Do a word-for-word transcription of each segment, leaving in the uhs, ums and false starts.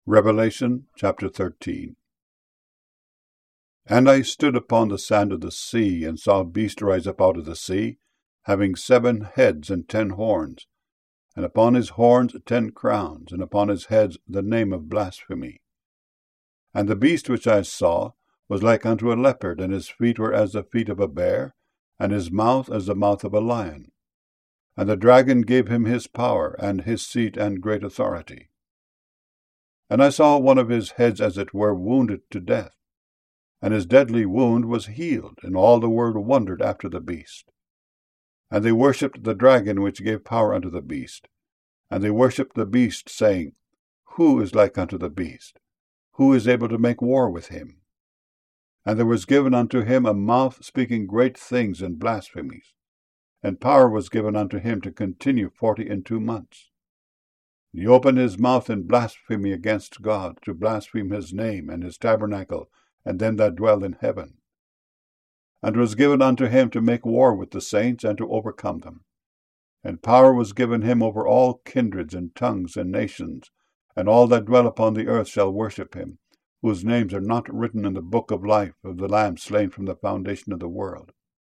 Revelation chapter thirteen. And I stood upon the sand of the sea, and saw a beast rise up out of the sea, having seven heads and ten horns, and upon his horns ten crowns, and upon his heads the name of blasphemy. And the beast which I saw was like unto a leopard, and his feet were as the feet of a bear, and his mouth as the mouth of a lion. And the dragon gave him his power, and his seat, and great authority. And I saw one of his heads as it were wounded to death, and his deadly wound was healed, and all the world wondered after the beast. And they worshipped the dragon which gave power unto the beast, and they worshipped the beast, saying, Who is like unto the beast? Who is able to make war with him? And there was given unto him a mouth speaking great things and blasphemies, and power was given unto him to continue forty and two months. He opened his mouth in blasphemy against God, to blaspheme his name and his tabernacle, and them that dwell in heaven. And it was given unto him to make war with the saints, and to overcome them. And power was given him over all kindreds and tongues and nations, and all that dwell upon the earth shall worship him, whose names are not written in the book of life of the Lamb slain from the foundation of the world.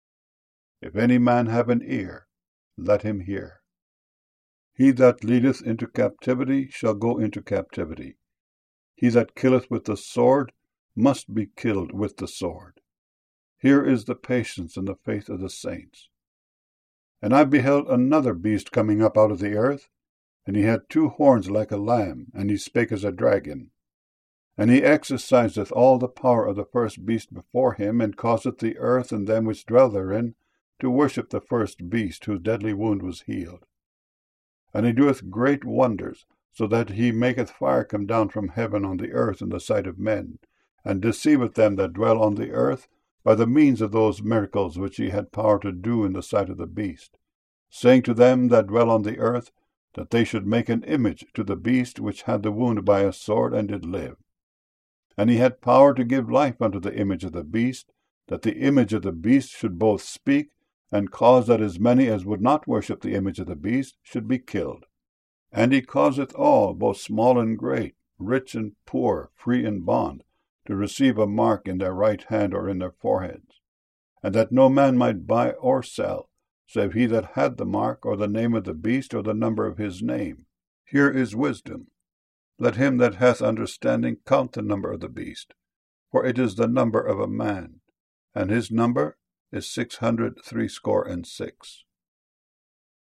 If any man have an ear, let him hear. He that leadeth into captivity shall go into captivity. He that killeth with the sword must be killed with the sword. Here is the patience and the faith of the saints. And I beheld another beast coming up out of the earth, and he had two horns like a lamb, and he spake as a dragon. And he exerciseth all the power of the first beast before him, and causeth the earth and them which dwell therein to worship the first beast, whose deadly wound was healed. And he doeth great wonders, so that he maketh fire come down from heaven on the earth in the sight of men, and deceiveth them that dwell on the earth by the means of those miracles which he had power to do in the sight of the beast, saying to them that dwell on the earth, that they should make an image to the beast which had the wound by a sword, and did live. And he had power to give life unto the image of the beast, that the image of the beast should both speak, and cause that as many as would not worship the image of the beast should be killed. And he causeth all, both small and great, rich and poor, free and bond, to receive a mark in their right hand or in their foreheads, and that no man might buy or sell, save he that had the mark, or the name of the beast, or the number of his name. Here is wisdom. Let him that hath understanding count the number of the beast, for it is the number of a man, and his number is six hundred threescore and six.